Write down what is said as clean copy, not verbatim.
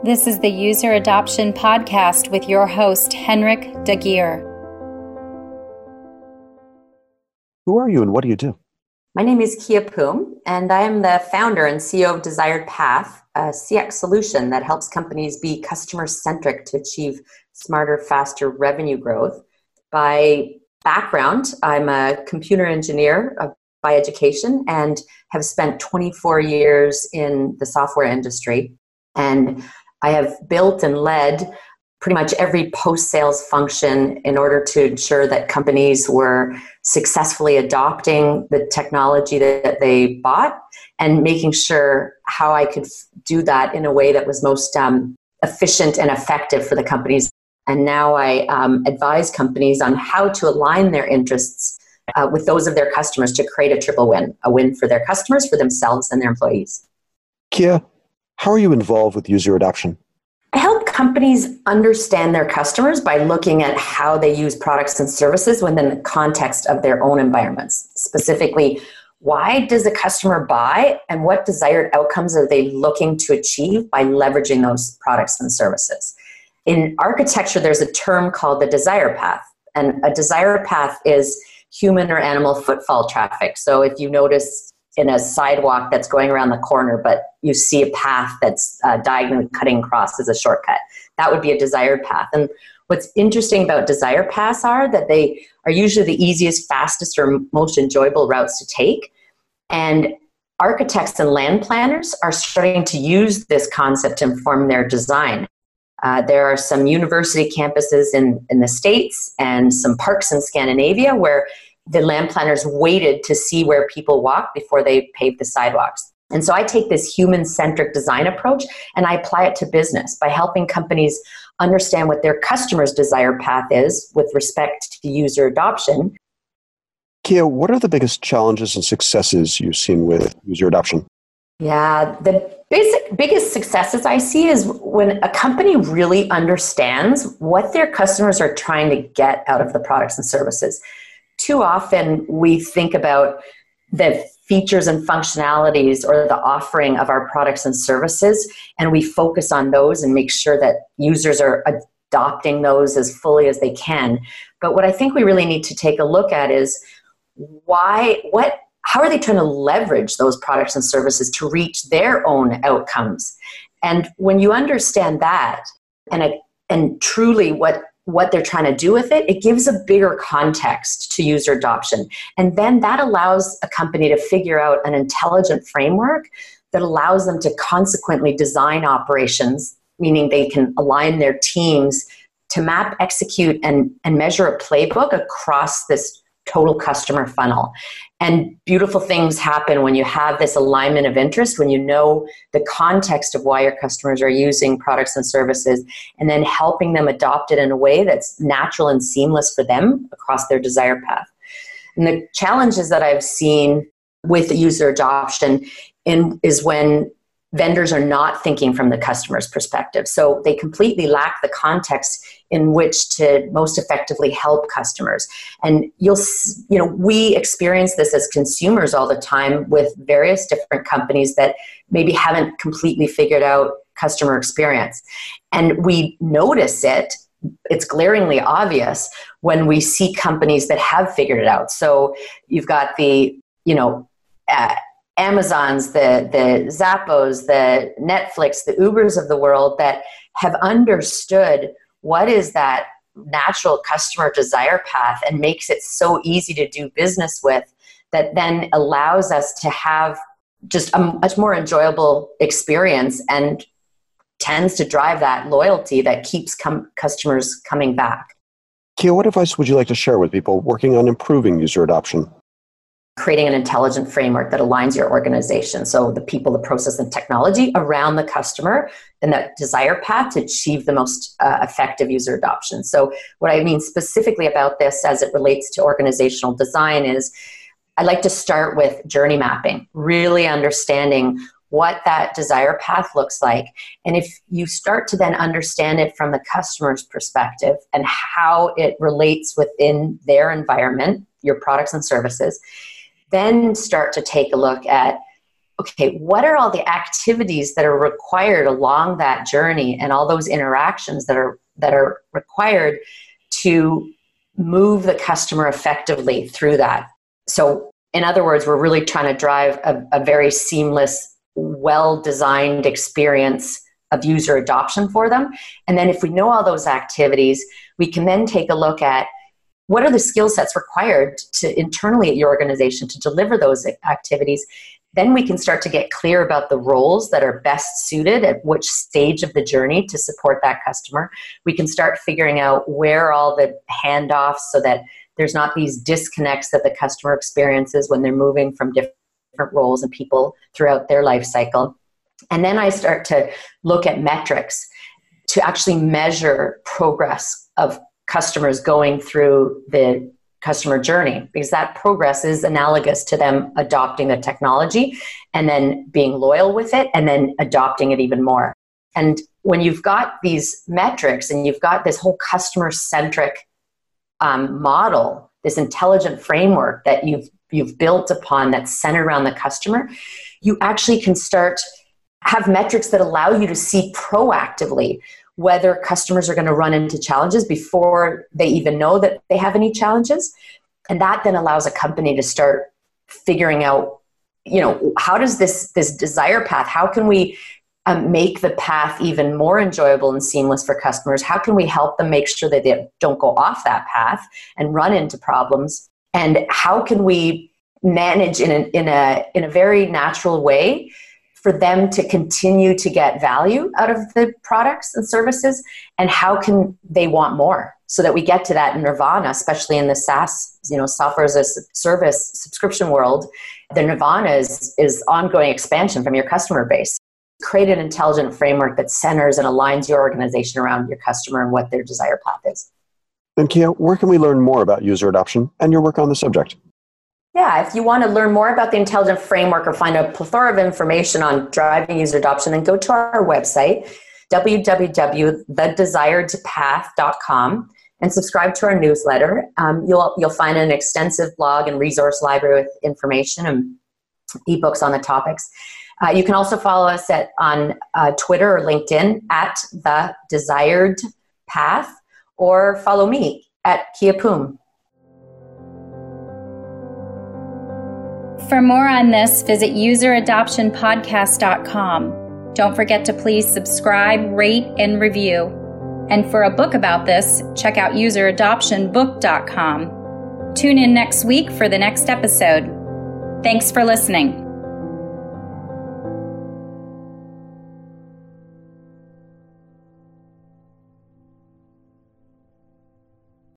This is the User Adoption Podcast with your host, Henrik Dagier. Who are you and what do you do? My name is Kia Poom, and I am the founder and CEO of Desired Path, a CX solution that helps companies be customer-centric to achieve smarter, faster revenue growth. By background, I'm a computer engineer by education and have spent 24 years in the software industry. And I have built and led pretty much every post-sales function in order to ensure that companies were successfully adopting the technology that they bought and making sure how I could do that in a way that was most efficient and effective for the companies. And now I advise companies on how to align their interests with those of their customers to create a triple win, a win for their customers, for themselves, and their employees. Kia, how are you involved with user adoption? I help companies understand their customers by looking at how they use products and services within the context of their own environments. Specifically, why does a customer buy and what desired outcomes are they looking to achieve by leveraging those products and services? In architecture, there's a term called the desire path. And a desire path is human or animal footfall traffic. So if you notice in a sidewalk that's going around the corner, but you see a path that's diagonally cutting across as a shortcut, that would be a desired path. And what's interesting about desire paths are that they are usually the easiest, fastest, or most enjoyable routes to take. And architects and land planners are starting to use this concept to inform their design. There are some university campuses in the States and some parks in Scandinavia where the land planners waited to see where people walk before they paved the sidewalks. And so I take this human-centric design approach and I apply it to business by helping companies understand what their customers' desire path is with respect to user adoption. Kia, what are the biggest challenges and successes you've seen with user adoption? Yeah, the biggest successes I see is when a company really understands what their customers are trying to get out of the products and services. Too often we think about the features and functionalities or the offering of our products and services, and we focus on those and make sure that users are adopting those as fully as they can. But what I think we really need to take a look at is how are they trying to leverage those products and services to reach their own outcomes? And when you understand that and truly what they're trying to do with it, it gives a bigger context to user adoption. And then that allows a company to figure out an intelligent framework that allows them to consequently design operations, meaning they can align their teams to map, execute, and measure a playbook across this total customer funnel. And beautiful things happen when you have this alignment of interest, when you know the context of why your customers are using products and services, and then helping them adopt it in a way that's natural and seamless for them across their desire path. And the challenges that I've seen with user adoption is when vendors are not thinking from the customer's perspective. So they completely lack the context in which to most effectively help customers. And we experience this as consumers all the time with various different companies that maybe haven't completely figured out customer experience. And we notice it's glaringly obvious when we see companies that have figured it out. So you've got the, Amazons, the Zappos, the Netflix, the Ubers of the world that have understood what is that natural customer desire path and makes it so easy to do business with, that then allows us to have just a much more enjoyable experience and tends to drive that loyalty that keeps customers coming back. Kia, what advice would you like to share with people working on improving user adoption? Creating an intelligent framework that aligns your organization. So the people, the process, and technology around the customer and that desire path to achieve the most effective user adoption. So what I mean specifically about this as it relates to organizational design is I like to start with journey mapping, really understanding what that desire path looks like. And if you start to then understand it from the customer's perspective and how it relates within their environment, your products and services, then start to take a look at okay, what are all the activities that are required along that journey and all those interactions that are required to move the customer effectively through that? So in other words, we're really trying to drive a very seamless, well-designed experience of user adoption for them. And then if we know all those activities, we can then take a look at what are the skill sets required to internally at your organization to deliver those activities. Then we can start to get clear about the roles that are best suited at which stage of the journey to support that customer. We can start figuring out where all the handoffs so that there's not these disconnects that the customer experiences when they're moving from different roles and people throughout their life cycle. And then I start to look at metrics to actually measure progress of customers going through the customer journey, because that progress is analogous to them adopting the technology and then being loyal with it and then adopting it even more. And when you've got these metrics and you've got this whole customer-centric model, this intelligent framework that you've built upon that's centered around the customer, you actually can start have metrics that allow you to see proactively whether customers are going to run into challenges before they even know that they have any challenges. And that then allows a company to start figuring out, how does this desire path, how can we make the path even more enjoyable and seamless for customers? How can we help them make sure that they don't go off that path and run into problems? And how can we manage in a very natural way for them to continue to get value out of the products and services, and how can they want more so that we get to that nirvana, especially in the SaaS, software as a service subscription world. The nirvana is ongoing expansion from your customer base. Create an intelligent framework that centers and aligns your organization around your customer and what their desire path is. And Kia, where can we learn more about user adoption and your work on the subject? Yeah, if you want to learn more about the intelligent framework or find a plethora of information on driving user adoption, then go to our website, www.thedesiredpath.com, and subscribe to our newsletter. You'll find an extensive blog and resource library with information and ebooks on the topics. You can also follow us on Twitter or LinkedIn at The Desired Path, or follow me at Kia Poom. For more on this, visit useradoptionpodcast.com. Don't forget to please subscribe, rate, and review. And for a book about this, check out useradoptionbook.com. Tune in next week for the next episode. Thanks for listening.